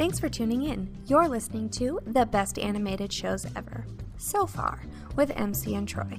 Thanks for tuning in. You're listening to the best animated shows ever, so far, with MC and Troy.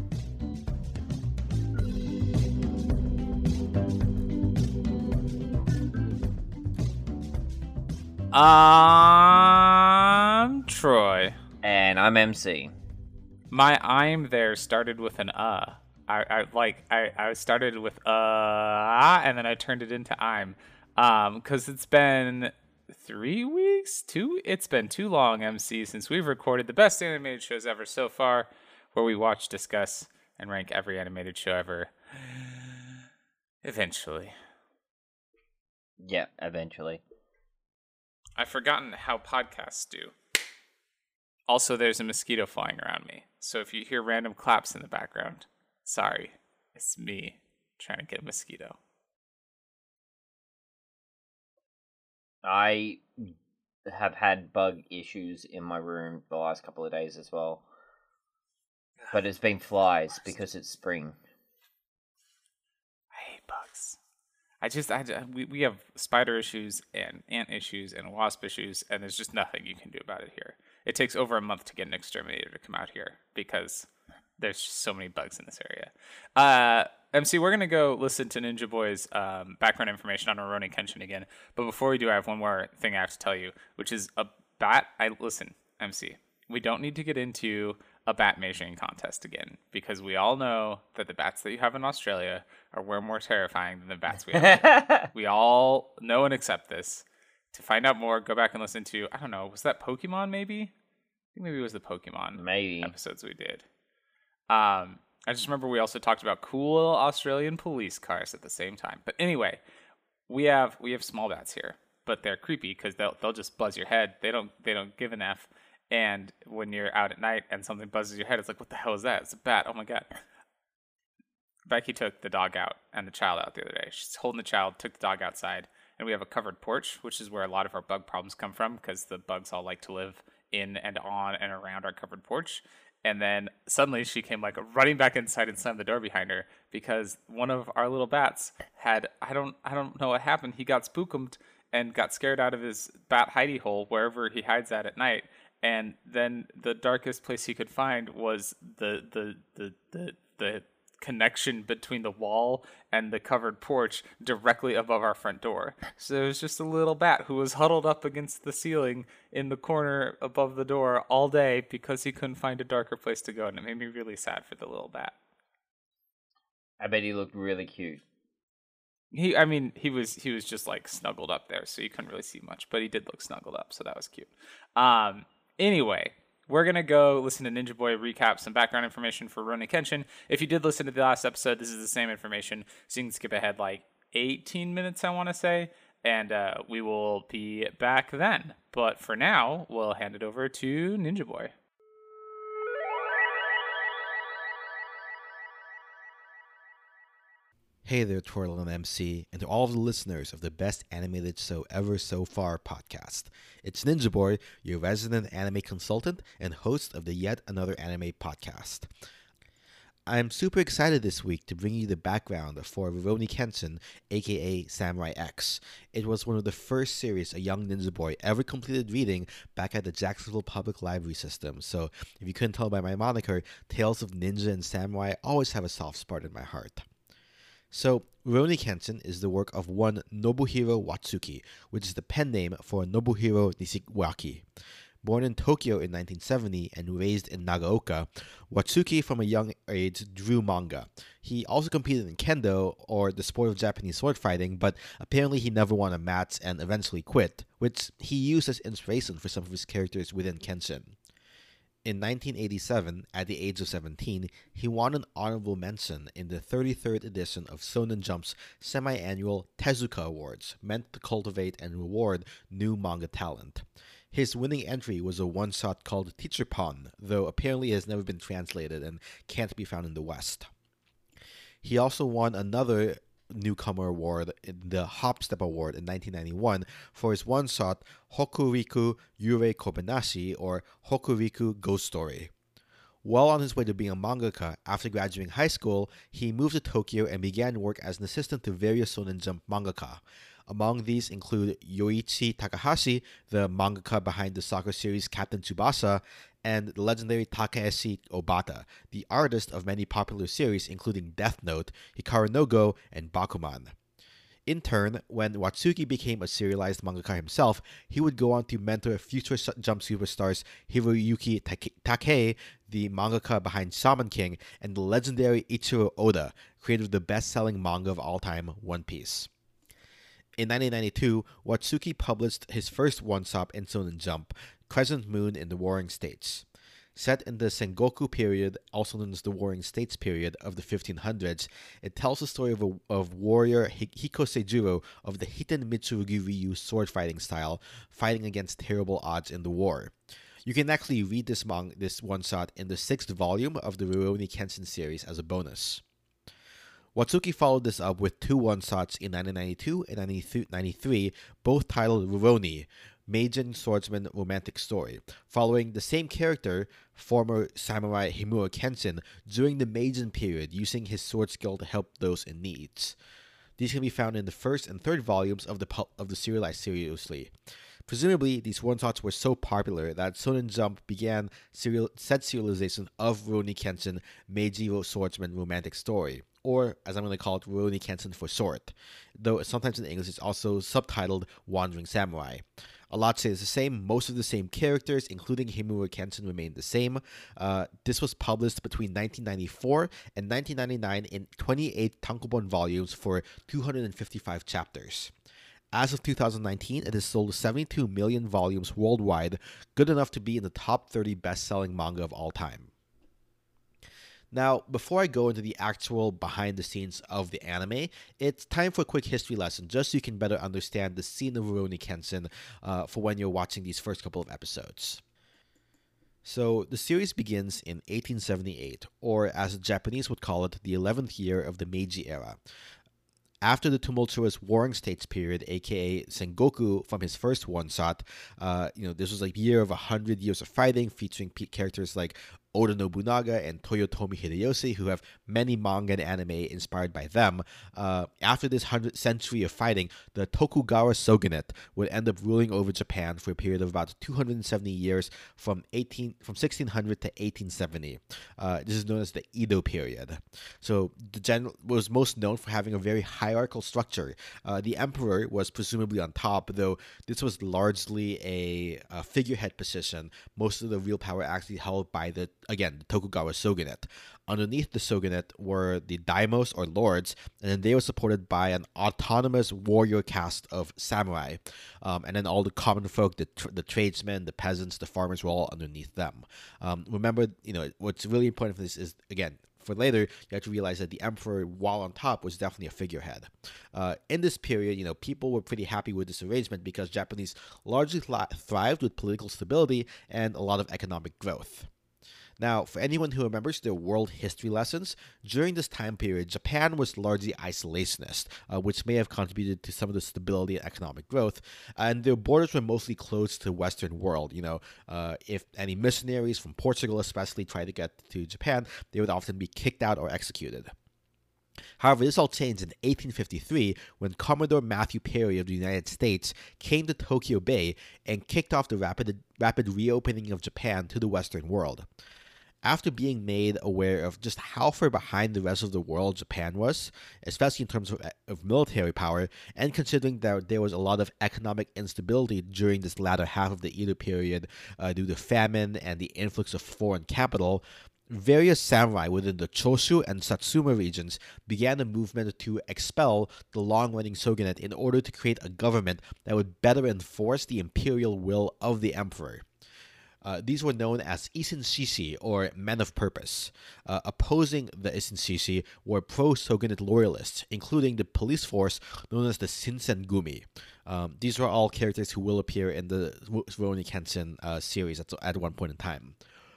I'm Troy. And I'm MC. My I'm there started with an I started with and then I turned it into I'm. Because it's been 3 weeks? It's been too long, MC, since we've recorded the best animated shows ever so far, where we watch, discuss, and rank every animated show ever. Eventually. Yeah, eventually. I've forgotten how podcasts do. Also, there's a mosquito flying around me. So if you hear random claps in the background, sorry. It's me trying to get a mosquito. I have had bug issues in my room the last couple of days as well. But it's been flies because it's spring. I hate bugs. We have spider issues and ant issues and wasp issues, and there's just nothing you can do about it here. It takes over a month to get an exterminator to come out here because there's just so many bugs in this area. MC, we're going to go listen to Ninja Boy's background information on Rurouni Kenshin again. But before we do, I have one more thing I have to tell you, which is a bat. Listen, MC, we don't need to get into a bat measuring contest again, because we all know that the bats that you have in Australia are way more terrifying than the bats we have here. We all know and accept this. To find out more, go back and listen to, I don't know, was that Pokemon maybe? I think maybe it was the Pokemon episodes we did. I just remember we also talked about cool Australian police cars at the same time. But anyway, we have small bats here, but they're creepy because they'll just buzz your head. They don't give an F. And when you're out at night and something buzzes your head, it's like, what the hell is that? It's a bat. Oh my god. Becky took the dog out and the child out the other day. She's holding the child, took the dog outside, and we have a covered porch, which is where a lot of our bug problems come from, because the bugs all like to live in and on and around our covered porch. And then suddenly she came like running back inside and slammed the door behind her, because one of our little bats had, I don't know what happened. He got spookumed and got scared out of his bat hidey hole wherever he hides at night. And then the darkest place he could find was the connection between the wall and the covered porch directly above our front door. So it was just a little bat who was huddled up against the ceiling in the corner above the door all day because he couldn't find a darker place to go, and it made me really sad for the little bat. I bet he looked really cute. He was just like snuggled up there, so you couldn't really see much, but he did look snuggled up, so that was cute. Anyway, we're going to go listen to Ninja Boy recap some background information for Rurouni Kenshin. If you did listen to the last episode, this is the same information, so you can skip ahead like 18 minutes, I want to say, and we will be back then. But for now, we'll hand it over to Ninja Boy. Hey there, Twirl and MC, and to all of the listeners of the best animated show ever so far podcast. It's Ninja Boy, your resident anime consultant and host of the Yet Another Anime podcast. I'm super excited this week to bring you the background for Rurouni Kenshin, aka Samurai X. It was one of the first series a young Ninja Boy ever completed reading back at the Jacksonville Public Library system, so if you couldn't tell by my moniker, Tales of Ninja and Samurai always have a soft spot in my heart. So, Rurouni Kenshin is the work of one Nobuhiro Watsuki, which is the pen name for Nobuhiro Nishiwaki. Born in Tokyo in 1970 and raised in Nagaoka, Watsuki from a young age drew manga. He also competed in kendo, or the sport of Japanese sword fighting, but apparently he never won a match and eventually quit, which he used as inspiration for some of his characters within Kenshin. In 1987, at the age of 17, he won an honorable mention in the 33rd edition of Shonen Jump's semi-annual Tezuka Awards, meant to cultivate and reward new manga talent. His winning entry was a one-shot called Teacher Pon, though apparently it has never been translated and can't be found in the West. He also won another newcomer award, the Hopstep Award in 1991, for his one-shot Hokuriku Yurei Kobayashi, or Hokuriku Ghost Story. While on his way to being a mangaka, after graduating high school, he moved to Tokyo and began work as an assistant to various Shonen Jump mangaka. Among these include Yoichi Takahashi, the mangaka behind the soccer series Captain Tsubasa, and the legendary Takeshi Obata, the artist of many popular series including Death Note, Hikaru no Go, and Bakuman. In turn, when Watsuki became a serialized mangaka himself, he would go on to mentor future Jump superstars Hiroyuki Takei, the mangaka behind Shaman King, and the legendary Ichiro Oda, creator of the best-selling manga of all time, One Piece. In 1992, Watsuki published his first one-shot in Shonen Jump, Crescent Moon in the Warring States. Set in the Sengoku period, also known as the Warring States period of the 1500s, it tells the story of warrior Hikosejuro of the Hiten Mitsurugi Ryu sword fighting style, fighting against terrible odds in the war. You can actually read this one-shot in the 6th volume of the Rurouni Kenshin series as a bonus. Watsuki followed this up with 2 one-shots in 1992 and 1993, both titled Rurouni, Meijin Swordsman Romantic Story, following the same character, former samurai Himuro Kenshin, during the Meijin period, using his sword skill to help those in need. These can be found in the 1st and 3rd volumes of the serialized series. Presumably, these one-shots were so popular that Shonen Jump began said serialization of Rurouni Kenshin Meiji Swordsman Romantic Story, or, as I'm going to call it, Rurouni Kenshin for short, though sometimes in English it's also subtitled Wandering Samurai. A lot say it's the same. Most of the same characters, including Himuro Kenshin, remain the same. This was published between 1994 and 1999 in 28 tankobon volumes for 255 chapters. As of 2019, it has sold 72 million volumes worldwide, good enough to be in the top 30 best-selling manga of all time. Now, before I go into the actual behind-the-scenes of the anime, it's time for a quick history lesson, just so you can better understand the scene of Rurouni Kenshin for when you're watching these first couple of episodes. So, the series begins in 1878, or as the Japanese would call it, the 11th year of the Meiji era. After the tumultuous Warring States period, aka Sengoku, from his first one-shot, this was a year of 100 years of fighting, featuring characters like Oda Nobunaga and Toyotomi Hideyoshi, who have many manga and anime inspired by them. After this 100th century of fighting, the Tokugawa shogunate would end up ruling over Japan for a period of about 270 years, from 1600 to 1870. This is known as the Edo period. So the general was most known for having a very hierarchical structure. The emperor was presumably on top, though this was largely a figurehead position. Most of the real power actually held by the Tokugawa shogunate. Underneath the shogunate were the daimos, or lords, and then they were supported by an autonomous warrior caste of samurai. And then all the common folk, the tradesmen, the peasants, the farmers were all underneath them. Remember, what's really important for this is, again, for later, you have to realize that the emperor, while on top, was definitely a figurehead. In this period, people were pretty happy with this arrangement because Japanese largely thrived with political stability and a lot of economic growth. Now, for anyone who remembers their world history lessons, during this time period, Japan was largely isolationist, which may have contributed to some of the stability and economic growth, and their borders were mostly closed to the Western world. If any missionaries from Portugal especially tried to get to Japan, they would often be kicked out or executed. However, this all changed in 1853 when Commodore Matthew Perry of the United States came to Tokyo Bay and kicked off the rapid reopening of Japan to the Western world. After being made aware of just how far behind the rest of the world Japan was, especially in terms of military power, and considering that there was a lot of economic instability during this latter half of the Edo period due to famine and the influx of foreign capital, various samurai within the Choshu and Satsuma regions began a movement to expel the long-reigning shogunate in order to create a government that would better enforce the imperial will of the emperor. These were known as Isshin-shishi, or men of purpose. Opposing the Isshin-shishi were pro-shogunate loyalists, including the police force known as the Shinsengumi. These were all characters who will appear in the Rurouni Kenshin series at one point in time.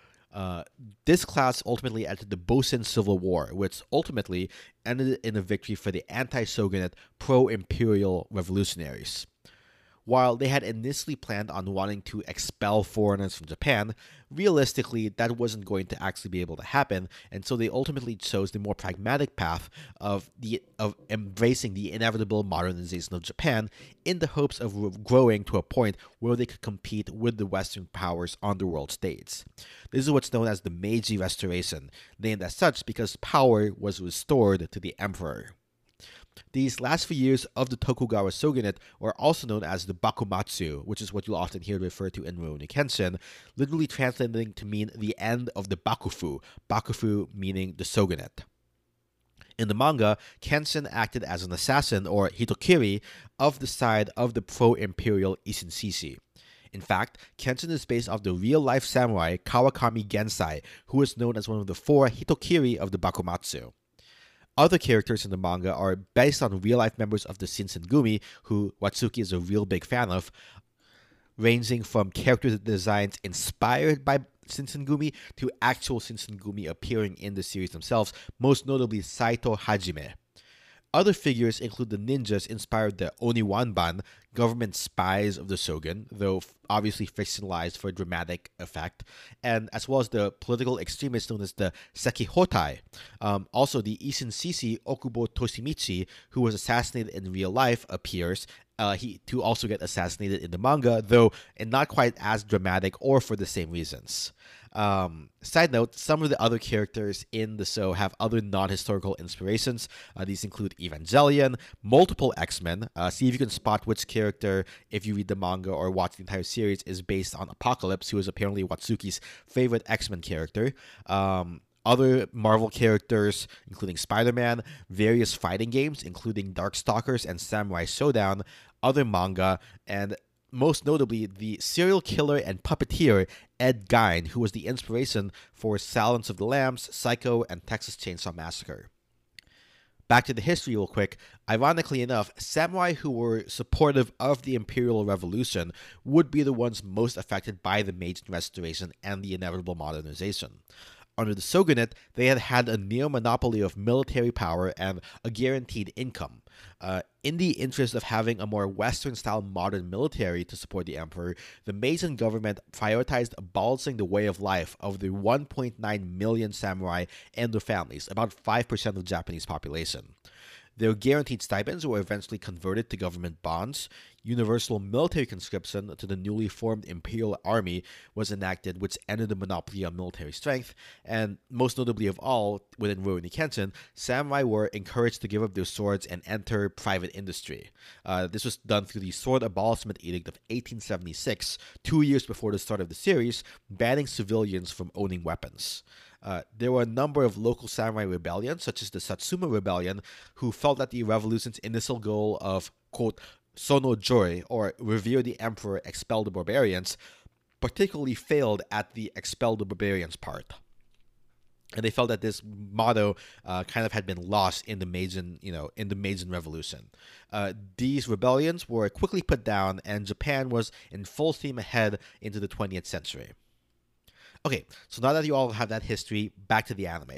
This class ultimately entered the Bosen Civil War, which ultimately ended in a victory for the anti-shogunate, pro-imperial revolutionaries. While they had initially planned on wanting to expel foreigners from Japan, realistically, that wasn't going to actually be able to happen, and so they ultimately chose the more pragmatic path of embracing the inevitable modernization of Japan in the hopes of growing to a point where they could compete with the Western powers on the world stage. This is what's known as the Meiji Restoration, named as such because power was restored to the emperor. These last few years of the Tokugawa shogunate were also known as the Bakumatsu, which is what you'll often hear referred to in Rurouni Kenshin, literally translating to mean the end of the Bakufu, Bakufu meaning the shogunate. In the manga, Kenshin acted as an assassin, or hitokiri, of the side of the pro-imperial Isshin-Shishi. In fact, Kenshin is based off the real-life samurai Kawakami Gensai, who is known as one of the 4 hitokiri of the Bakumatsu. Other characters in the manga are based on real-life members of the Shinsengumi, who Watsuki is a real big fan of, ranging from character designs inspired by Shinsengumi to actual Shinsengumi appearing in the series themselves, most notably Saito Hajime. Other figures include the ninjas inspired the Oniwanban, government spies of the shogun, though obviously fictionalized for dramatic effect, and as well as the political extremists known as the Sekihotai. Also, the Isshin-Shishi Okubo Toshimichi, who was assassinated in real life, appears to also get assassinated in the manga, though not quite as dramatic or for the same reasons. Side note, some of the other characters in the show have other non-historical inspirations. These include Evangelion, multiple X-Men. See if you can spot which character, if you read the manga or watch the entire series, is based on Apocalypse, who is apparently Watsuki's favorite X-Men character. Other Marvel characters, including Spider-Man, various fighting games, including Darkstalkers and Samurai Showdown, other manga, and most notably, the serial killer and puppeteer Ed Gein, who was the inspiration for Silence of the Lambs, Psycho, and Texas Chainsaw Massacre. Back to the history real quick. Ironically enough, samurai who were supportive of the Imperial Revolution would be the ones most affected by the Meiji Restoration and the inevitable modernization. Under the shogunate, they had had a neo-monopoly of military power and a guaranteed income. In the interest of having a more Western-style modern military to support the emperor, the Meiji government prioritized abolishing the way of life of the 1.9 million samurai and their families, about 5% of the Japanese population. Their guaranteed stipends were eventually converted to government bonds. Universal military conscription to the newly formed Imperial Army was enacted, which ended the monopoly on military strength. And most notably of all, within Rurouni Kenshin, samurai were encouraged to give up their swords and enter private industry. This was done through the Sword Abolishment Edict of 1876, 2 years before the start of the series, banning civilians from owning weapons. There were a number of local samurai rebellions, such as the Satsuma Rebellion, who felt that the revolution's initial goal of, quote, Sono Joy, or revere the emperor, expel the barbarians, particularly failed at the expel the barbarians part. And they felt that this motto kind of had been lost in the Meiji Revolution. These rebellions were quickly put down, and Japan was in full steam ahead into the 20th century. Okay, so now that you all have that history, back to the anime.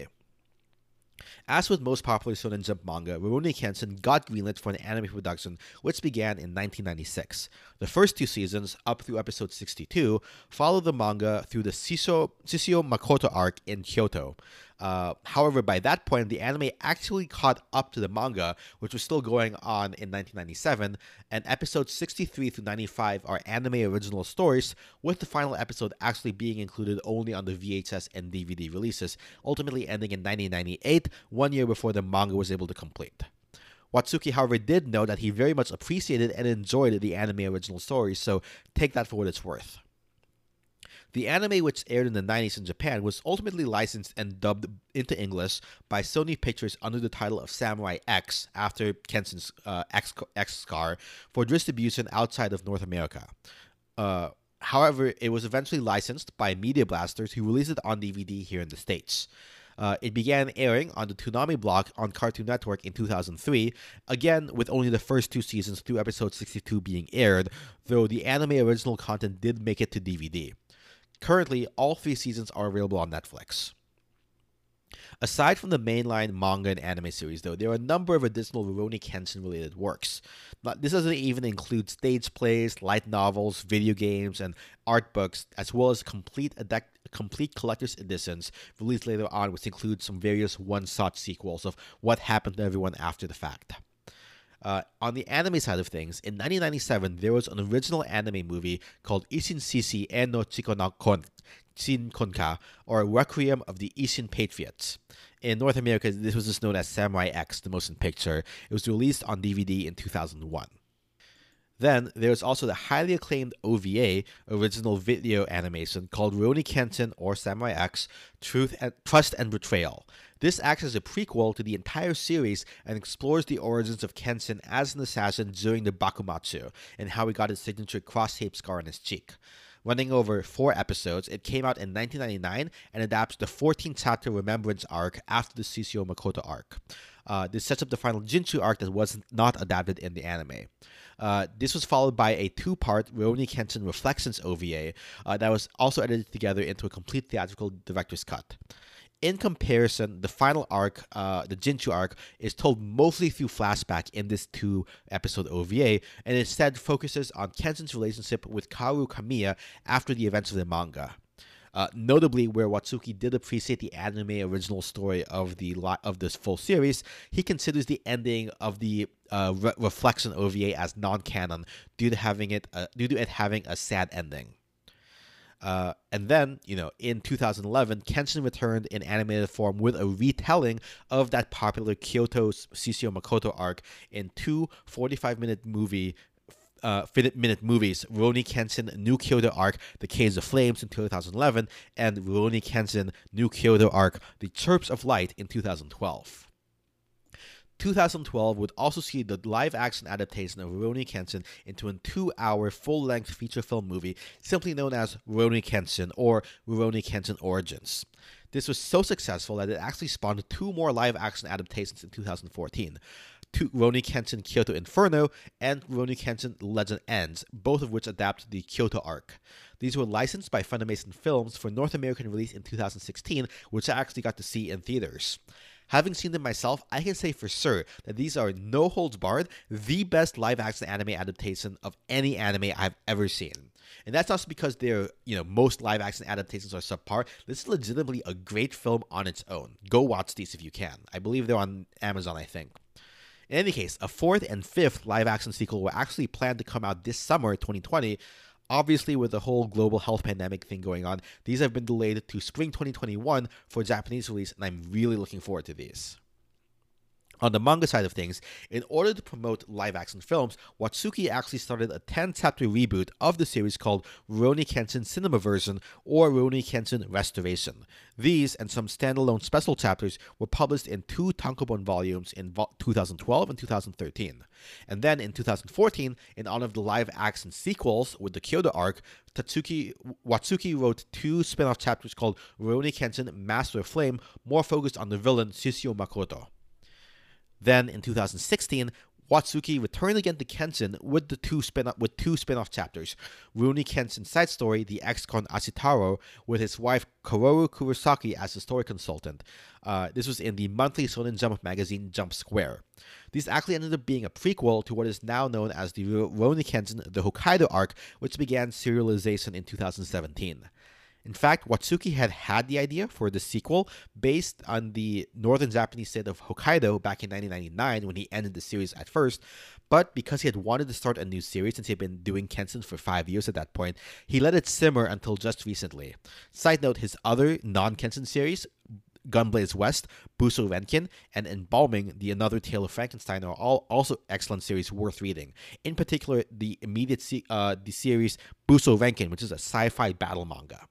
As with most popular Shonen Jump manga, Rurouni Kenshin got greenlit for an anime production which began in 1996. The first 2 seasons, up through episode 62, followed the manga through the Shishio Makoto arc in Kyoto. However, by that point, the anime actually caught up to the manga, which was still going on in 1997, and episodes 63 through 95 are anime original stories, with the final episode actually being included only on the VHS and DVD releases, ultimately ending in 1998, 1 year before the manga was able to complete. Watsuki, however, did note that he very much appreciated and enjoyed the anime original stories, so take that for what it's worth. The anime, which aired in the 90s in Japan, was ultimately licensed and dubbed into English by Sony Pictures under the title of Samurai X, after Kenshin's X-Scar, for distribution outside of North America. However, it was eventually licensed by Media Blasters, who released it on DVD here in the States. It began airing on the Toonami block on Cartoon Network in 2003, again with only the first 2 seasons through episode 62 being aired, though the anime original content did make it to DVD. Currently, all 3 seasons are available on Netflix. Aside from the mainline manga and anime series, though, there are a number of additional Rurouni Kenshin-related works. This doesn't even include stage plays, light novels, video games, and art books, as well as complete collector's editions released later on, which include some various one-shot sequels of what happened to everyone after the fact. On the anime side of things, in 1997, there was an original anime movie called Ishin Shishi e no Shin Konka, or Requiem of the Ishin Patriots. In North America, this was just known as Samurai X, the motion picture. It was released on DVD in 2001. Then, there was also the highly acclaimed OVA, original video animation, called Rurouni Kenshin, or Samurai X, Trust and Betrayal. This acts as a prequel to the entire series and explores the origins of Kenshin as an assassin during the Bakumatsu, and how he got his signature cross-shaped scar on his cheek. Running over 4 episodes, it came out in 1999 and adapts the 14-chapter Remembrance arc after the Shishio Makoto arc. This sets up the final Jinchu arc that was not adapted in the anime. This was followed by a 2-part Rurouni Kenshin Reflections OVA that was also edited together into a complete theatrical director's cut. In comparison, the final arc, the Jinchu arc, is told mostly through flashback in this 2-episode OVA, and instead focuses on Kenshin's relationship with Kaoru Kamiya after the events of the manga. Notably, where Watsuki did appreciate the anime original story of this full series, he considers the ending of the Reflection OVA as non-canon due to it having a sad ending. And then, in 2011, Kenshin returned in animated form with a retelling of that popular Kyoto Shishio Makoto arc in 2 45-minute movies, Rurouni Kenshin New Kyoto Arc, The Caves of Flames in 2011, and Rurouni Kenshin New Kyoto Arc, The Chirps of Light in 2012. 2012 would also see the live-action adaptation of Rurouni Kenshin into a 2-hour full-length feature film movie simply known as Rurouni Kenshin, or Rurouni Kenshin Origins. This was so successful that it actually spawned 2 more live-action adaptations in 2014. Rurouni Kenshin Kyoto Inferno and Rurouni Kenshin Legend Ends, both of which adapt the Kyoto arc. These were licensed by Funimation Films for North American release in 2016, which I actually got to see in theaters. Having seen them myself, I can say for sure that these are, no holds barred, the best live-action anime adaptation of any anime I've ever seen. And that's not because most live-action adaptations are subpar. This is legitimately a great film on its own. Go watch these if you can. I believe they're on Amazon, I think. In any case, a 4th and 5th live-action sequel were actually planned to come out this summer, 2020. Obviously, with the whole global health pandemic thing going on, these have been delayed to spring 2021 for Japanese release, and I'm really looking forward to these. On the manga side of things, in order to promote live-action films, Watsuki actually started a 10-chapter reboot of the series called Rurouni Kenshin Cinema Version, or Rurouni Kenshin Restoration. These, and some standalone special chapters, were published in 2 tankobon volumes in 2012 and 2013. And then in 2014, in honor of the live-action sequels with the Kyoto arc, Watsuki wrote 2 spin-off chapters called Rurouni Kenshin Master of Flame, more focused on the villain Shishio Makoto. Then, in 2016, Watsuki returned again to Kenshin with 2 spin-off chapters, Rurouni Kenshin Side Story, The Ex-Con Ashitaro, with his wife Kaworu Kurosaki as the story consultant. This was in the monthly Shonen Jump magazine Jump Square. These actually ended up being a prequel to what is now known as the Rurouni Kenshin The Hokkaido arc, which began serialization in 2017. In fact, Watsuki had the idea for the sequel based on the northern Japanese state of Hokkaido back in 1999 when he ended the series at first, but because he had wanted to start a new series since he had been doing Kenshin for 5 years at that point, he let it simmer until just recently. Side note, his other non-Kenshin series, Gunblaze West, Buso Renkin, and Embalming, The Another Tale of Frankenstein, are all also excellent series worth reading. In particular, the series Buso Renkin, which is a sci-fi battle manga.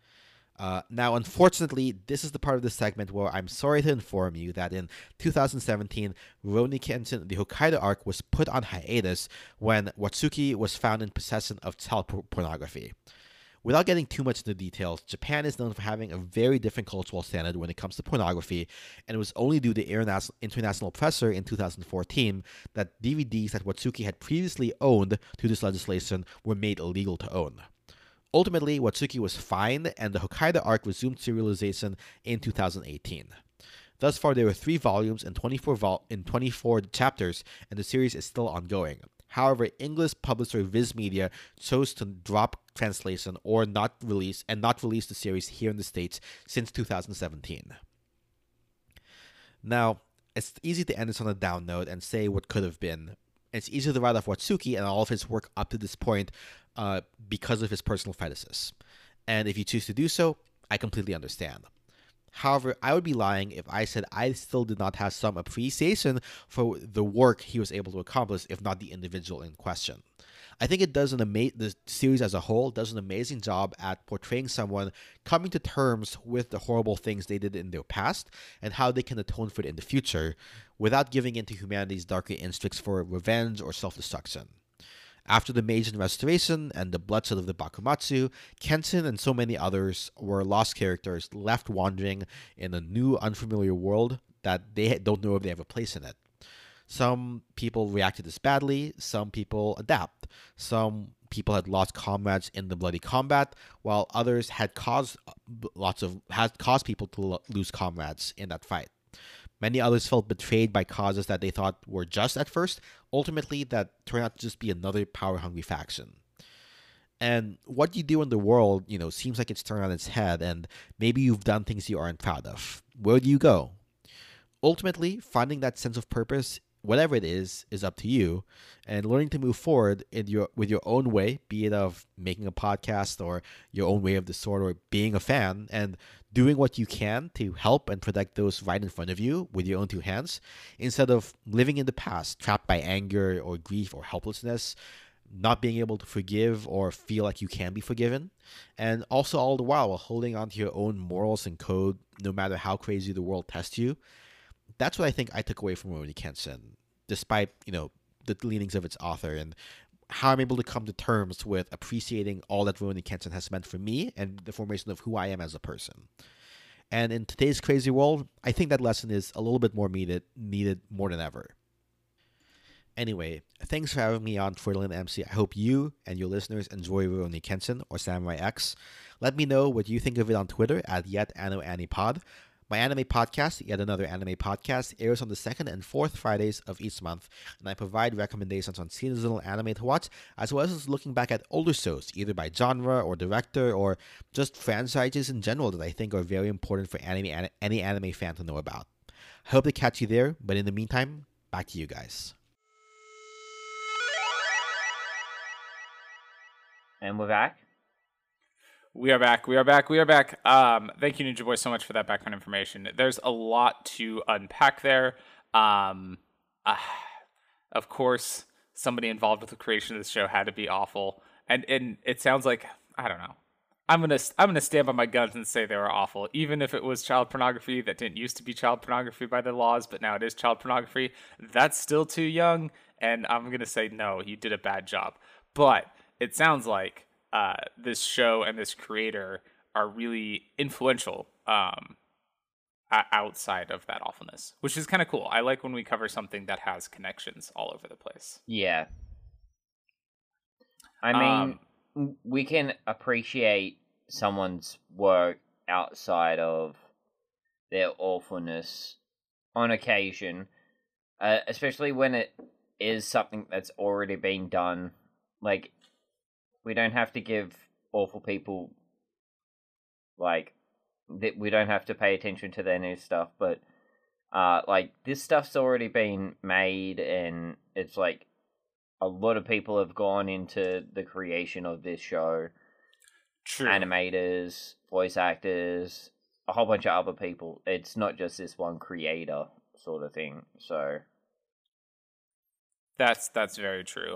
Now, unfortunately, this is the part of the segment where I'm sorry to inform you that in 2017, Rurouni Kenshin The Hokkaido arc was put on hiatus when Watsuki was found in possession of child pornography. Without getting too much into details, Japan is known for having a very different cultural standard when it comes to pornography, and it was only due to international pressure in 2014 that DVDs that Watsuki had previously owned through this legislation were made illegal to own. Ultimately, Watsuki was fined, and the Hokkaido arc resumed serialization in 2018. Thus far, there were 3 volumes and 24 chapters, and the series is still ongoing. However, English publisher Viz Media chose to drop translation or not release the series here in the States since 2017. Now, it's easy to end this on a down note and say what could have been. It's easy to write off Watsuki and all of his work up to this point because of his personal fetishes. And if you choose to do so, I completely understand. However, I would be lying if I said I still did not have some appreciation for the work he was able to accomplish, if not the individual in question. I think the series as a whole does an amazing job at portraying someone coming to terms with the horrible things they did in their past and how they can atone for it in the future without giving in to humanity's darker instincts for revenge or self-destruction. After the Meijin Restoration and the bloodshed of the Bakumatsu, Kenshin and so many others were lost characters left wandering in a new, unfamiliar world that they don't know if they have a place in it. Some people reacted this badly, some people adapt. Some people had lost comrades in the bloody combat, while others had caused people to lose comrades in that fight. Many others felt betrayed by causes that they thought were just at first, ultimately that turned out to just be another power-hungry faction. And what you do in the world, seems like it's turned on its head, and maybe you've done things you aren't proud of. Where do you go? Ultimately, finding that sense of purpose, whatever it is up to you, and learning to move forward with your own way, be it of making a podcast or your own way of the sort, or being a fan, and doing what you can to help and protect those right in front of you with your own 2 hands, instead of living in the past, trapped by anger or grief or helplessness, not being able to forgive or feel like you can be forgiven, and also all the while holding on to your own morals and code, no matter how crazy the world tests you. That's what I think I took away from Rurouni Kenshin, despite, the leanings of its author, and how I'm able to come to terms with appreciating all that Rurouni Kenshin has meant for me and the formation of who I am as a person. And in today's crazy world, I think that lesson is a little bit more needed more than ever. Anyway, thanks for having me on Fertile MC. I hope you and your listeners enjoy Rurouni Kenshin or Samurai X. Let me know what you think of it on Twitter at YetAnoAniPod. My anime podcast, Yet Another Anime Podcast, airs on the 2nd and 4th Fridays of each month, and I provide recommendations on seasonal anime to watch, as well as looking back at older shows, either by genre or director, or just franchises in general that I think are very important for any anime fan to know about. I hope to catch you there, but in the meantime, back to you guys. And we're back. We are back. Thank you, Ninja Boy, so much for that background information. There's a lot to unpack there. Of course, somebody involved with the creation of the show had to be awful. And it sounds like, I don't know. I'm gonna stand by my guns and say they were awful. Even if it was child pornography that didn't used to be child pornography by the laws, but now it is child pornography, that's still too young. And I'm gonna say, no, you did a bad job. But it sounds like this show and this creator are really influential outside of that awfulness, which is kind of cool. I like when we cover something that has connections all over the place. Yeah. I mean, we can appreciate someone's work outside of their awfulness on occasion, especially when it is something that's already been done. Like, we don't have to give awful people, we don't have to pay attention to their new stuff, but, this stuff's already been made, and it's, a lot of people have gone into the creation of this show. True. Animators, voice actors, a whole bunch of other people. It's not just this one creator sort of thing, so... That's very true.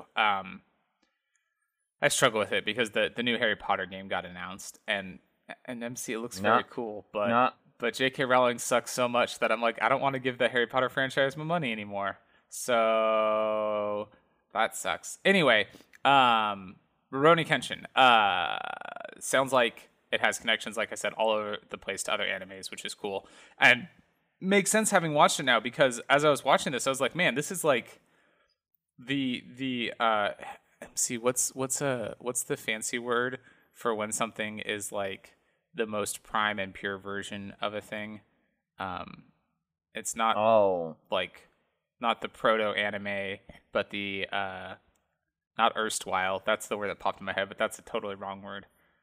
I struggle with it because the new Harry Potter game got announced, and MC, it looks very cool, but J.K. Rowling sucks so much that I'm like, I don't want to give the Harry Potter franchise my money anymore. So that sucks. Anyway, Rurouni Kenshin sounds like it has connections, like I said, all over the place to other animes, which is cool, and makes sense having watched it now, because as I was watching this, I was like, man, this is like the MC, what's the fancy word for when something is like the most prime and pure version of a thing? It's not like not the proto anime, but the not erstwhile. That's the word that popped in my head, but that's a totally wrong word.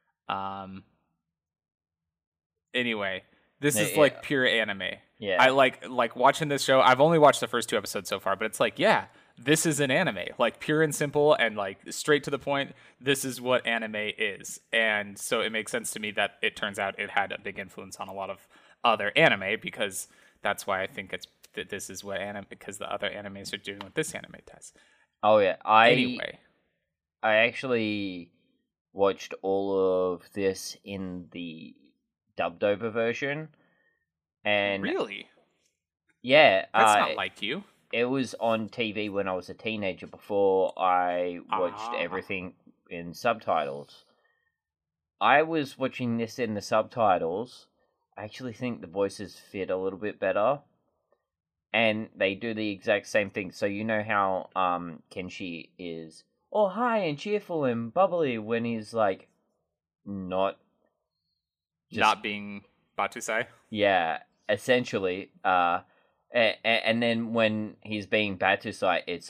Anyway, this is like pure anime. Yeah. I like watching this show. I've only watched the first 2 episodes so far, but it's like, yeah, this is an anime. Like pure and simple and like straight to the point. This is what anime is. And so it makes sense to me that it turns out it had a big influence on a lot of other anime, because that's why I think this is what anime, because the other animes are doing what this anime does. Oh yeah. Anyway, I actually watched all of this in the dubbed over version, and really, yeah, that's not like you. It was on TV when I was a teenager before I watched everything in subtitles. I was watching this in the subtitles. I actually think the voices fit a little bit better, and they do the exact same thing. So you know how Kenshi is high and cheerful and bubbly when he's like not being Batusai? Yeah, essentially. And then when he's being Batusai, it's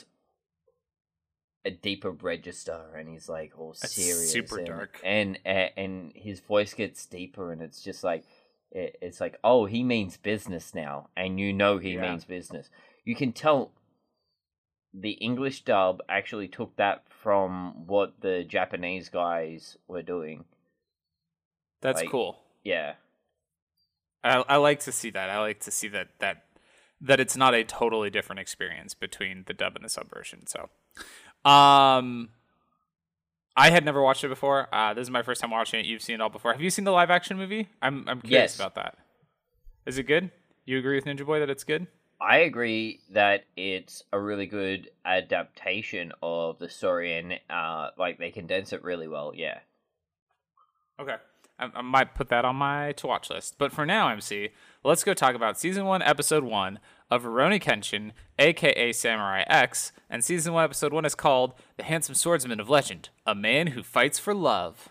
a deeper register, and he's like all serious, super dark, and his voice gets deeper, and it's just like it's like, oh, he means business now, and he means business. You can tell the English dub actually took that from what the Japanese guys were doing. That's cool. Yeah. I like to see that. I like to see that it's not a totally different experience between the dub and the sub version. So, I had never watched it before. This is my first time watching it. You've seen it all before. Have you seen the live action movie? I'm curious about that. Is it good? You agree with Ninja Boy that it's good? I agree that it's a really good adaptation of the story, and like they condense it really well. Yeah. Okay. I might put that on my to-watch list. But for now, MC, let's go talk about Season 1, Episode 1 of Rurouni Kenshin, a.k.a. Samurai X. And Season 1, Episode 1 is called The Handsome Swordsman of Legend, a man who fights for love.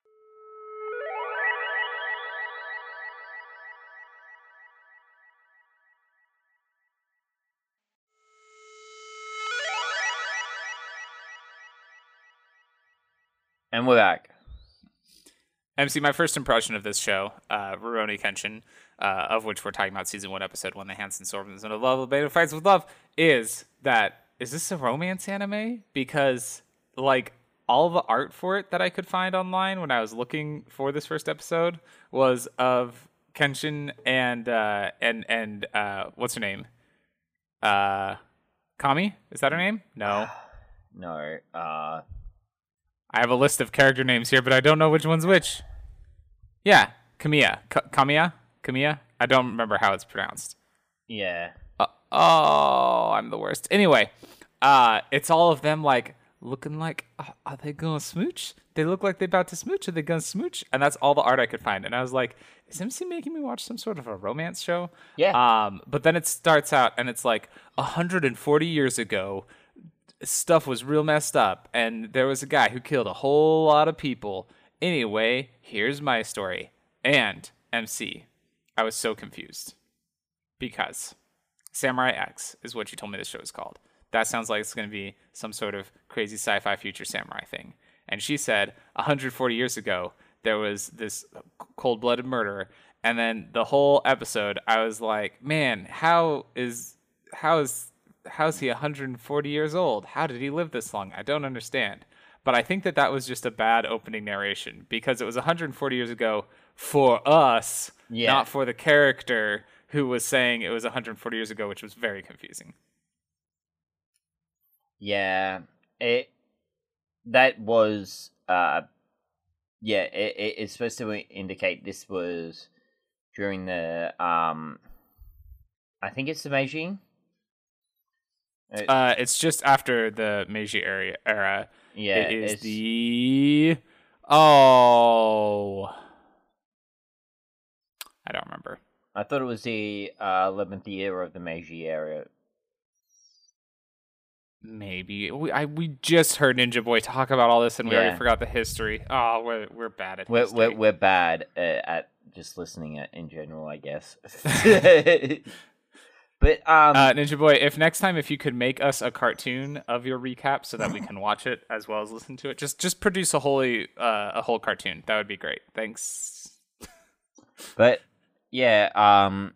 And we're back. MC, my first impression of this show, Rurouni Kenshin, of which we're talking about Season 1, Episode 1, The Handsome Swordsman of Love, a man who fights with love, is this a romance anime? Because, like, all the art for it that I could find online when I was looking for this first episode was of Kenshin and what's her name? Kami? Is that her name? No. No. I have a list of character names here, but I don't know which one's which. Yeah, Kamiya. Kamiya? I don't remember how it's pronounced. Yeah. I'm the worst. Anyway, it's all of them, like, looking like, are they gonna smooch? They look like they're about to smooch. Are they gonna smooch? And that's all the art I could find. And I was like, is MC making me watch some sort of a romance show? Yeah. But then it starts out, and it's like, 140 years ago, stuff was real messed up, and there was a guy who killed a whole lot of people. Anyway, here's my story. And MC, I was so confused because Samurai X is what you told me this show is called. That sounds like it's going to be some sort of crazy sci-fi future samurai thing. And she said 140 years ago there was this cold-blooded murder, and then the whole episode I was like, man, how is he 140 years old? How did he live this long? I don't understand. But I think that was just a bad opening narration, because it was 140 years ago for us, not for the character who was saying it was 140 years ago, which was very confusing. Yeah, it's supposed to indicate this was during the, I think it's the Meiji. It's just after the Meiji era. Yeah, it is I don't remember. I thought it was the 11th year of the Meiji era. Maybe we just heard Ninja Boy talk about all this, and we already forgot the history. Oh, we're bad at history. We're bad at just listening in general, I guess. But Ninja Boy, if next time if you could make us a cartoon of your recap so that we can watch it as well as listen to it, just produce a whole cartoon. That would be great. Thanks. But yeah,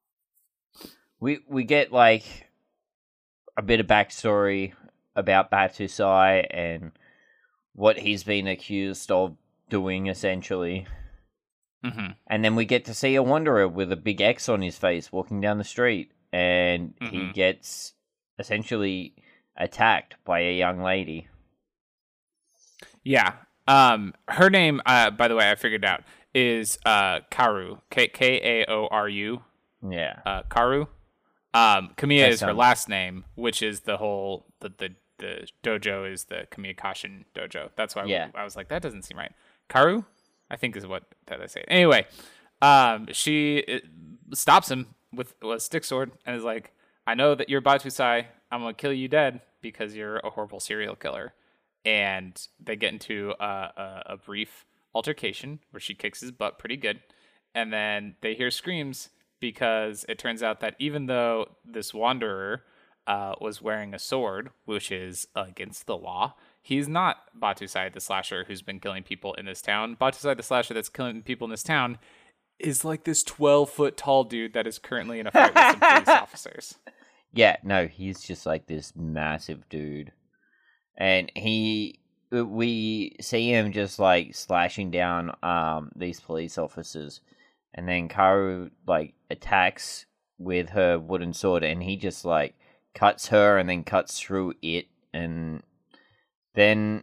we get like a bit of backstory about Batusai and what he's been accused of doing, essentially. Mm-hmm. And then we get to see a Wanderer with a big X on his face walking down the street, and he gets essentially attacked by a young lady. Yeah. Her name, by the way, I figured out, is Kaoru. Kaoru. Yeah. Kaoru. Kamiya That is her sounds- last name, which is the whole the dojo is the Kamiya Kashin dojo. That's why Yeah. I was like, that doesn't seem right. Kaoru, I think is what that I say. Anyway, she stops him with a stick sword and is like, I know that you're Batusai. I'm gonna kill you dead because you're a horrible serial killer. And they get into a brief altercation where she kicks his butt pretty good, and then they hear screams because it turns out that even though this wanderer was wearing a sword, which is against the law, he's not Batusai the Slasher who's been killing people in this town. Batusai the Slasher that's killing people in this town is like this 12-foot tall dude that is currently in a fight with some police officers. Yeah, no, he's just like this massive dude. And we see him just like slashing down these police officers. And then Kaoru like attacks with her wooden sword, and he just like cuts her and then cuts through it. And then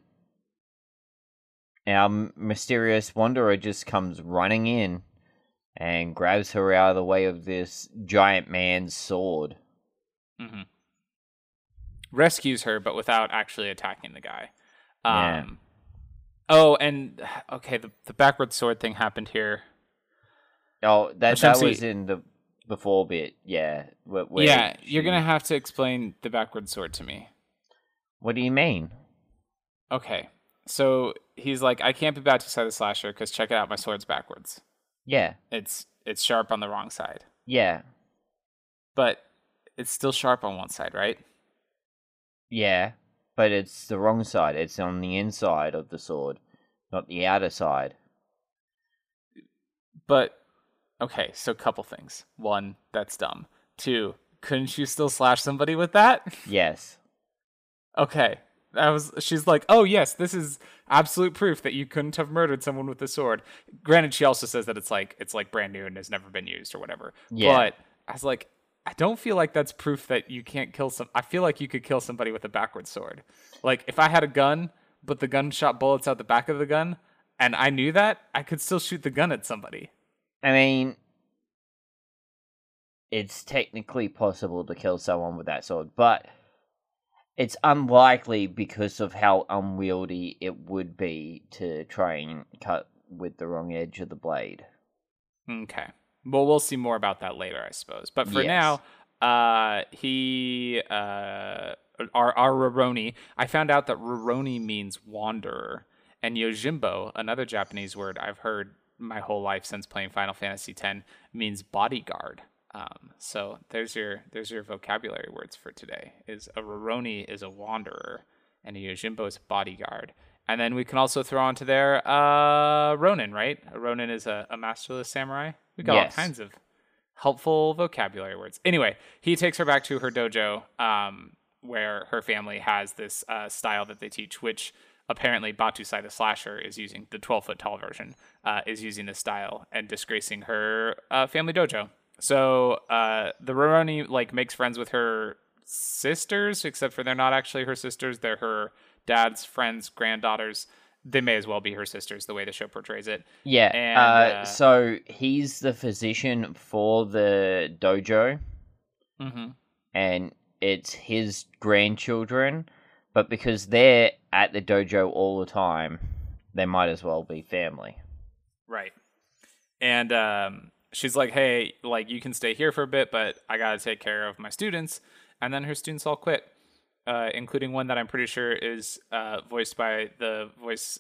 our mysterious wanderer just comes running in and grabs her out of the way of this giant man's sword. Mm-hmm. Rescues her, but without actually attacking the guy. Yeah. Oh, and okay, the backward sword thing happened here. Oh, that Shamsi- was in the before bit, yeah. Where Yeah, you're she- gonna have to explain the backward sword to me. What do you mean? Okay, so he's like, I can't be Batusai the Slasher because check it out, my sword's backwards. Yeah, It's sharp on the wrong side, yeah, but it's still sharp on one side, right? yeah. But it's the wrong side. It's on the inside of the sword, not the outer side. But okay, so couple things. One, that's dumb. Two, couldn't you still slash somebody with that? Yes. Okay. She's like, oh yes, this is absolute proof that you couldn't have murdered someone with the sword. Granted, she also says that it's like brand new and has never been used or whatever. Yeah. But I was like, I don't feel like that's proof that you can't kill I feel like you could kill somebody with a backward sword. Like if I had a gun, but the gun shot bullets out the back of the gun, and I knew that, I could still shoot the gun at somebody. I mean, it's technically possible to kill someone with that sword, but it's unlikely because of how unwieldy it would be to try and cut with the wrong edge of the blade. Okay. Well, we'll see more about that later, I suppose. But for Yes. now, our Roroni, I found out that Roroni means wanderer, and Yojimbo, another Japanese word I've heard my whole life since playing Final Fantasy X, means bodyguard. So there's your vocabulary words for today. Is a Roroni is a wanderer, and a Yojimbo is a bodyguard. And then we can also throw onto there Ronin, right? A Ronin is a masterless samurai. We got Yes. all kinds of helpful vocabulary words. Anyway, he takes her back to her dojo, where her family has this style that they teach, which apparently Batusai the Slasher is using, the 12-foot tall version, is using this style and disgracing her family dojo. So the Roroni like makes friends with her sisters, except for they're not actually her sisters. They're her dad's friends, granddaughters. They may as well be her sisters, the way the show portrays it. Yeah, And, so he's the physician for the dojo, Mm-hmm. and it's his grandchildren, but because they're at the dojo all the time, they might as well be family. Right. And she's like, hey, like, you can stay here for a bit, but I got to take care of my students. And then her students all quit, including one that I'm pretty sure is voiced by the voice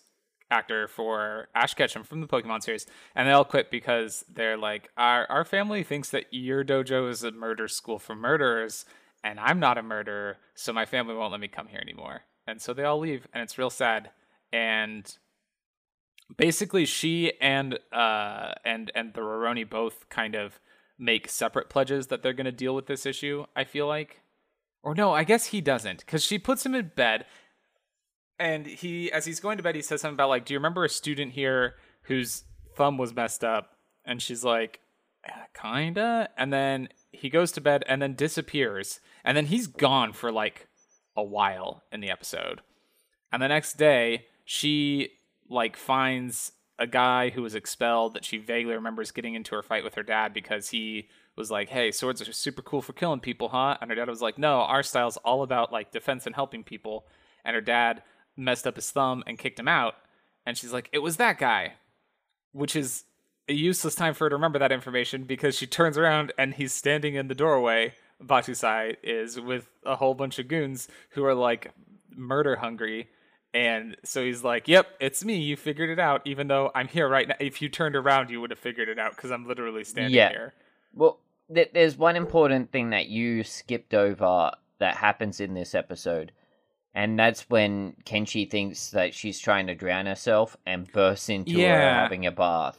actor for Ash Ketchum from the Pokemon series, and they all quit because they're like, our family thinks that your dojo is a murder school for murderers, and I'm not a murderer, so my family won't let me come here anymore. And so they all leave, and it's real sad. And basically, she and the Roroni both kind of make separate pledges that they're going to deal with this issue, I feel like. Or no, I guess he doesn't, because she puts him in bed, and he, as he's going to bed, he says something about, like, do you remember a student here whose thumb was messed up? And she's like, kinda. And then he goes to bed and then disappears. And then he's gone for, like, a while in the episode. And the next day, she, like, finds a guy who was expelled that she vaguely remembers getting into her fight with her dad because he was like, hey, swords are super cool for killing people, huh? And her dad was like, no, our style's all about, like, defense and helping people. And her dad messed up his thumb and kicked him out. And she's like, it was that guy, which is a useless time for her to remember that information because she turns around and he's standing in the doorway. Batusai is with a whole bunch of goons who are, like, murder hungry. And so he's like, yep, it's me. You figured it out, even though I'm here right now. If you turned around, you would have figured it out because I'm literally standing here. Well, there's one important thing that you skipped over that happens in this episode. And that's when Kenshi thinks that she's trying to drown herself and bursts into her having a bath.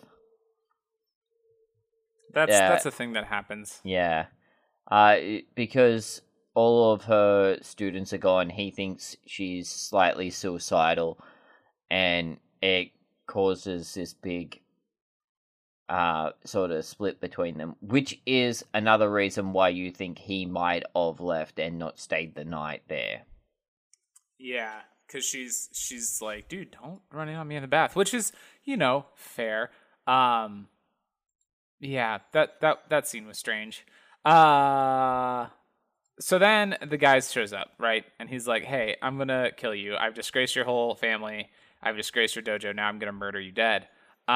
That's a thing that happens. Yeah. Because all of her students are gone, he thinks she's slightly suicidal. And it causes this big sort of split between them. Which is another reason why you think he might have left and not stayed the night there. Yeah, because she's like, dude, don't run in on me in the bath, which is, fair. Yeah, that scene was strange. So then the guy shows up, right? And he's like, hey, I'm gonna kill you. I've disgraced your whole family. I've disgraced your dojo. Now I'm gonna murder you dead.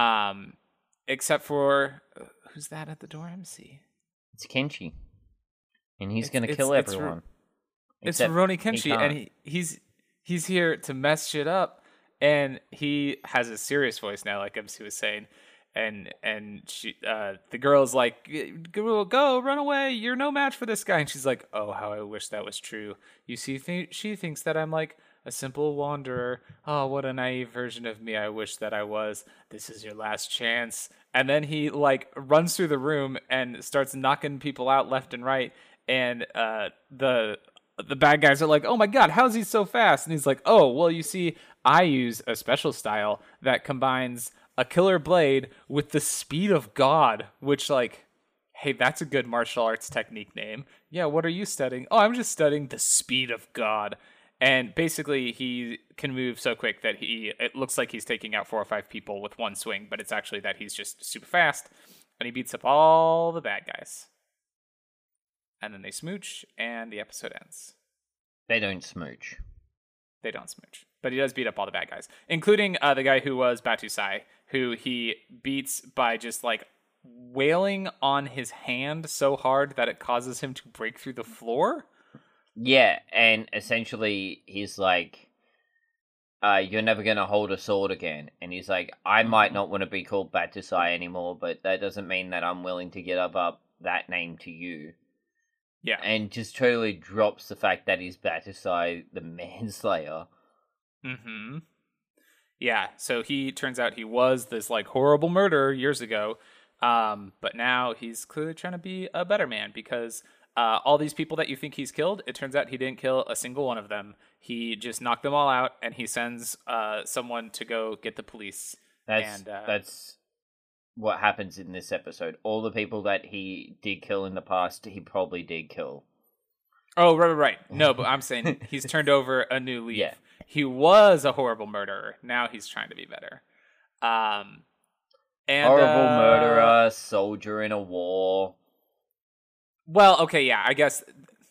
Except for who's that at the door? Let me see. It's Kenshi, and he's gonna kill everyone. It's Rurouni Kenshi, and he's here to mess shit up, and he has a serious voice now, like MC was saying, and she, the girl's like, go, run away, you're no match for this guy, and she's like, oh, how I wish that was true. You see, she thinks that I'm like a simple wanderer. Oh, what a naive version of me I wish that I was. This is your last chance. And then he, like, runs through the room and starts knocking people out left and right, and the bad guys are like, oh my god, how is he so fast? And he's like, oh, well, you see, I use a special style that combines a killer blade with the speed of God, which, like, hey, that's a good martial arts technique name. Yeah, what are you studying? Oh, I'm just studying the speed of God. And basically, he can move so quick that it looks like he's taking out 4 or 5 people with one swing, but it's actually that he's just super fast, and he beats up all the bad guys. And then they smooch, and the episode ends. They don't smooch. They don't smooch. But he does beat up all the bad guys, including the guy who was Batusai, who he beats by just, like, wailing on his hand so hard that it causes him to break through the floor. Yeah, and essentially he's like, you're never going to hold a sword again. And he's like, I might not want to be called Batusai anymore, but that doesn't mean that I'm willing to give up that name to you. Yeah. And just totally drops the fact that he's Batusai, the manslayer. Mm-hmm. Yeah, so he turns out he was this, like, horrible murderer years ago, but now he's clearly trying to be a better man, because all these people that you think he's killed, it turns out he didn't kill a single one of them. He just knocked them all out, and he sends someone to go get the police. That's what happens in this episode. All the people that he did kill in the past, he probably did kill. Oh, right. No, but I'm saying he's turned over a new leaf. Yeah. He was a horrible murderer. Now he's trying to be better. And horrible murderer, soldier in a war. Well, okay, yeah, I guess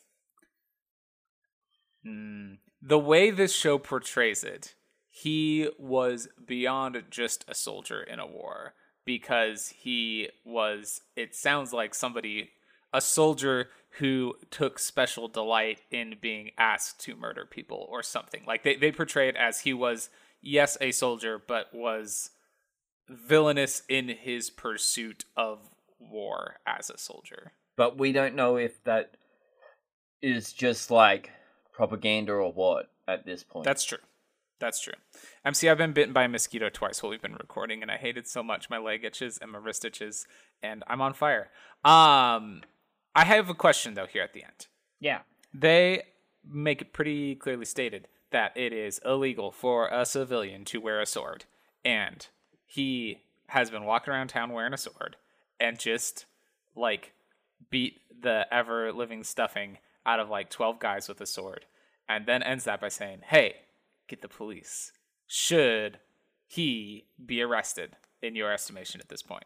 the way this show portrays it, he was beyond just a soldier in a war, because he was, it sounds like a soldier who took special delight in being asked to murder people or something. Like, they portray it as he was yes, a soldier, but was villainous in his pursuit of war as a soldier. But we don't know if that is just like propaganda or what at this point. That's true. MC, I've been bitten by a mosquito twice while we've been recording, and I hate it so much. My leg itches and my wrist itches, and I'm on fire. I have a question, though, here at the end. Yeah. They make it pretty clearly stated that it is illegal for a civilian to wear a sword, and he has been walking around town wearing a sword and just, like, beat the ever-living stuffing out of, like, 12 guys with a sword, and then ends that by saying, hey, get the police. Should he be arrested, in your estimation, at this point?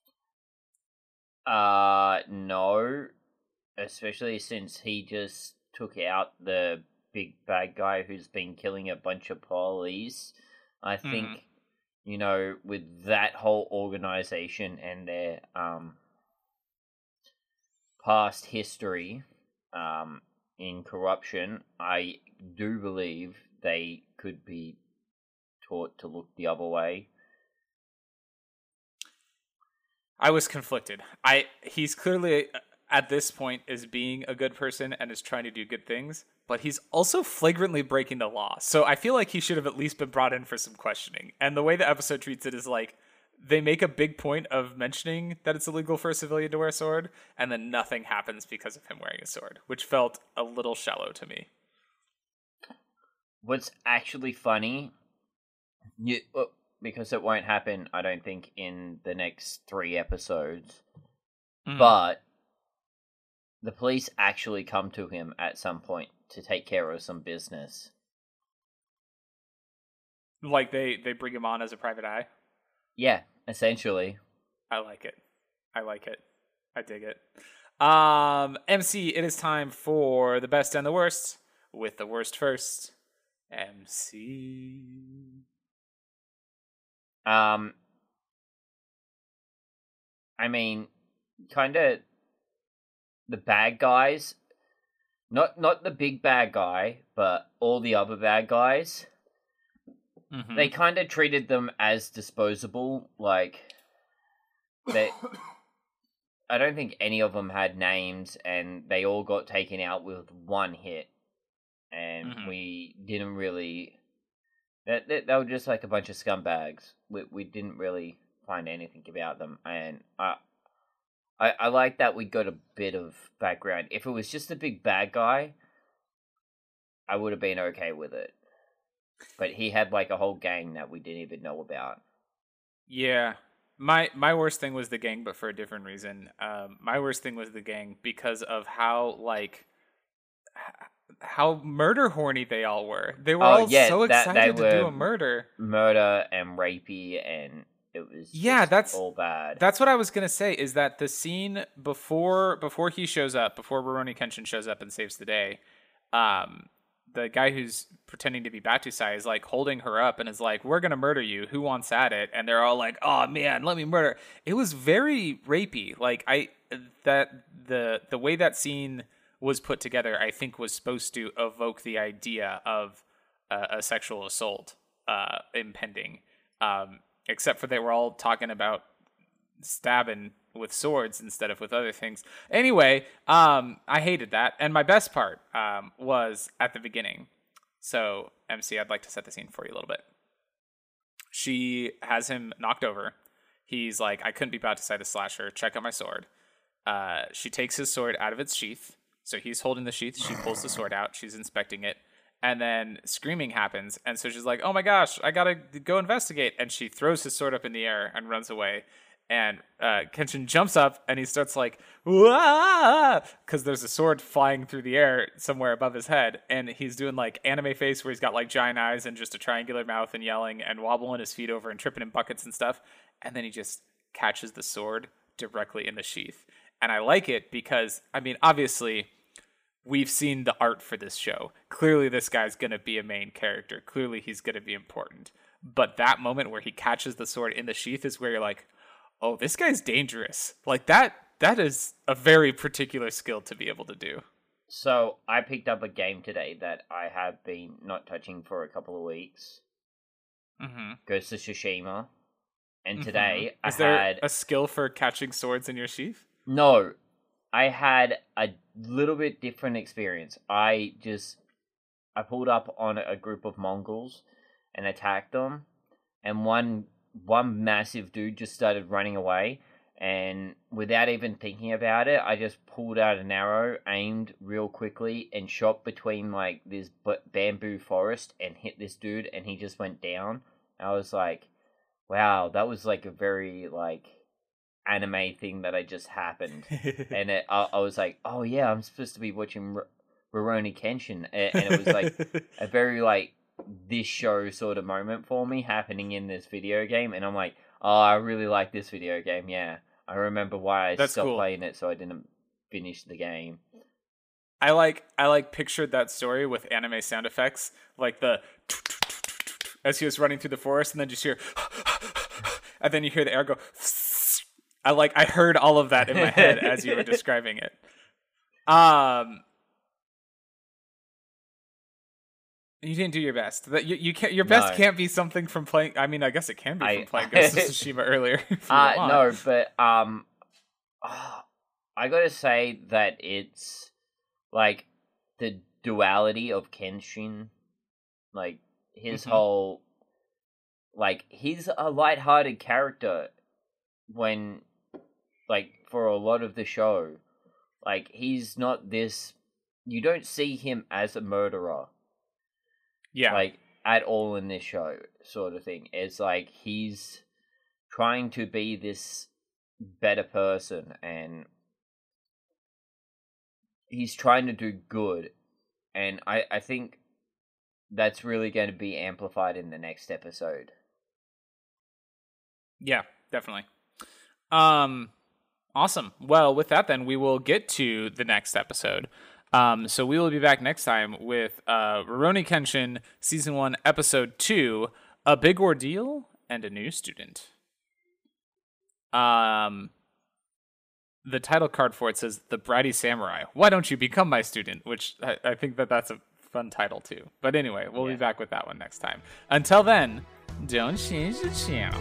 No. Especially since he just took out the big bad guy who's been killing a bunch of police. I think, you know, with that whole organization and their past history in corruption, I do believe they could be taught to look the other way. I was conflicted. He's clearly at this point is being a good person and is trying to do good things, but he's also flagrantly breaking the law. So I feel like he should have at least been brought in for some questioning. And the way the episode treats it is like they make a big point of mentioning that it's illegal for a civilian to wear a sword, and then nothing happens because of him wearing a sword, which felt a little shallow to me. What's actually funny, because it won't happen, I don't think, in the next 3 episodes, but the police actually come to him at some point to take care of some business. Like they bring him on as a private eye? Yeah, essentially. I like it. I dig it. MC, it is time for the best and the worst, with the worst first. MC. I mean, kind of the bad guys, not the big bad guy, but all the other bad guys. They kind of treated them as disposable. Like, I don't think any of them had names, and they all got taken out with one hit. And we didn't really... They were just like a bunch of scumbags. We didn't really find anything about them. And I like that we got a bit of background. If it was just a big bad guy, I would have been okay with it. But he had like a whole gang that we didn't even know about. Yeah. My worst thing was the gang, but for a different reason. My worst thing was the gang because of how murder horny they all were. They were all so excited to do a murder and rapey, and it was that's all bad. That's what I was gonna say. Is that the scene before he shows up, before Rurouni Kenshin shows up and saves the day? The guy who's pretending to be Batusai is like holding her up and is like, "We're gonna murder you. Who wants at it?" And they're all like, "Oh man, let me murder." It was very rapey. Like the way that scene was put together, I think, was supposed to evoke the idea of a sexual assault impending. Except for they were all talking about stabbing with swords instead of with other things. Anyway, I hated that. And my best part was at the beginning. So, MC, I'd like to set the scene for you a little bit. She has him knocked over. He's like, I couldn't be about to decide to slash her. Check out my sword. She takes his sword out of its sheath. So he's holding the sheath. She pulls the sword out. She's inspecting it. And then screaming happens. And so she's like, oh my gosh, I gotta go investigate. And she throws his sword up in the air and runs away. And Kenshin jumps up and he starts like, because there's a sword flying through the air somewhere above his head. And he's doing like anime face where he's got like giant eyes and just a triangular mouth and yelling and wobbling his feet over and tripping in buckets and stuff. And then he just catches the sword directly in the sheath. And I like it because, I mean, obviously, we've seen the art for this show. Clearly, this guy's going to be a main character. Clearly, he's going to be important. But that moment where he catches the sword in the sheath is where you're like, oh, this guy's dangerous. Like, that is a very particular skill to be able to do. So, I picked up a game today that I have been not touching for a couple of weeks. Ghost of Tsushima, and Mhm. today Is I there had a skill for catching swords in your sheath? no, I had a little bit different experience. I pulled up on a group of Mongols and attacked them, and one massive dude just started running away, and without even thinking about it, I just pulled out an arrow, aimed real quickly, and shot between like this bamboo forest and hit this dude, and he just went down. I was like, wow, that was like a very like anime thing that I just happened. And I was like, oh yeah, I'm supposed to be watching Rurouni Kenshin, and it was like a very like this show sort of moment for me happening in this video game, and I'm like, oh, I really like this video game. Yeah, I remember why I That's stopped cool. playing it, so I didn't finish the game. I pictured that story with anime sound effects, like the as he was running through the forest, and then just hear, and then you hear the air go. I heard all of that in my head as you were describing it. You didn't do your best. That you can't. Your best No. can't be something from playing. I mean, I guess it can be I- from playing Ghost of Tsushima earlier. If you want. No, but I gotta say that it's like the duality of Kenshin, like his Mhm. whole, like he's a lighthearted character when, like for a lot of the show, like he's not this. You don't see him as a murderer, Yeah. like at all in this show, sort of thing. It's like he's trying to be this better person, and he's trying to do good, and I think that's really going to be amplified in the next episode. Yeah, definitely. Awesome. Well, with that, then we will get to the next episode. So we will be back next time with Rurouni Kenshin Season 1, Episode 2, A Big Ordeal and a New Student. The title card for it says The Bratty Samurai. Why don't you become my student? Which I think that's a fun title too. But anyway, we'll be back with that one next time. Until then, don't change the channel.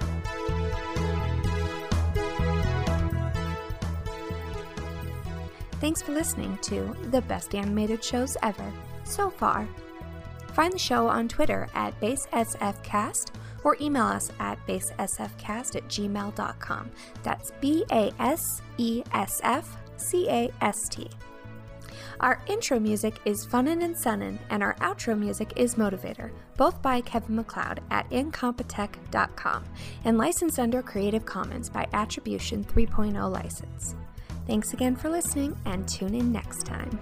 Thanks for listening to the best animated shows ever so far. Find the show on Twitter at BaseSFcast or email us at basesfcast@gmail.com. That's BASESFCAST. Our intro music is Funnin' and Sunnin', and our outro music is Motivator, both by Kevin MacLeod at incompetech.com, and licensed under Creative Commons by Attribution 3.0 license. Thanks again for listening, and tune in next time.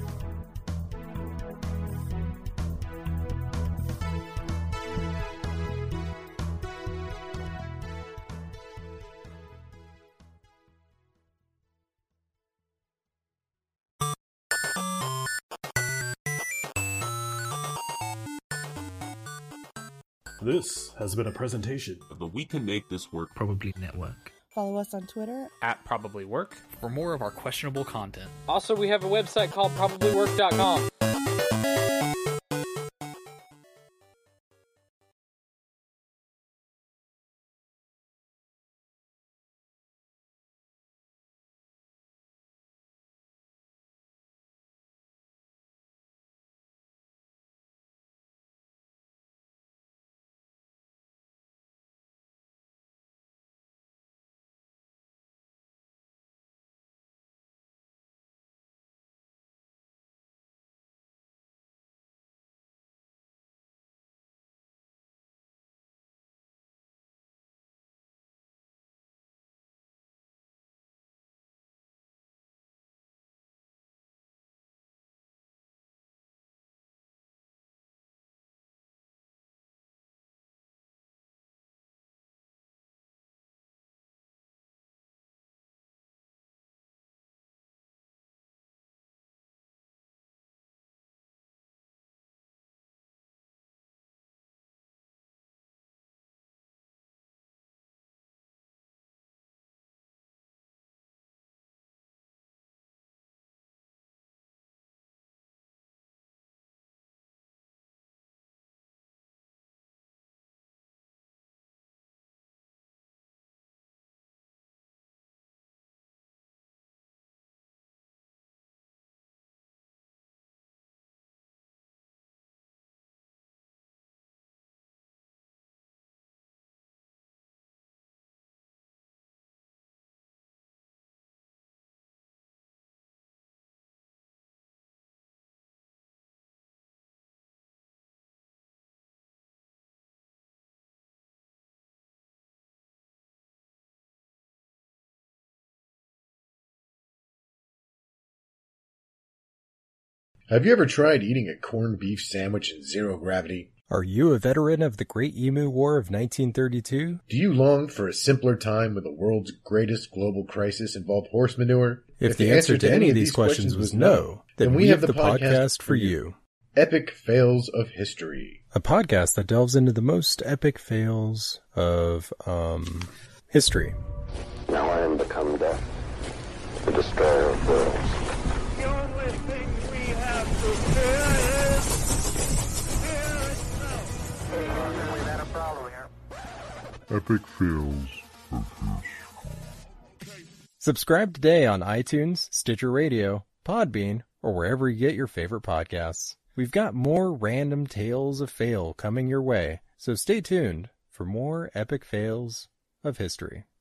This has been a presentation of the We Can Make This Work Probably Network. Follow us on Twitter At Probably Work. For more of our questionable content. Also, we have a website called probablywork.com. Have you ever tried eating a corned beef sandwich in zero gravity? Are you a veteran of the Great Emu War of 1932? Do you long for a simpler time when the world's greatest global crisis involved horse manure? If the answer to any of these questions was no, then we have the podcast for you. Epic Fails of History. A podcast that delves into the most epic fails of, history. Now I am become death, the destroyer of worlds. The only thing we have to fear is we've had a problem here. Epic Fails of History. Subscribe today on iTunes, Stitcher Radio, Podbean, or wherever you get your favorite podcasts. We've got more random tales of fail coming your way, so stay tuned for more epic fails of history.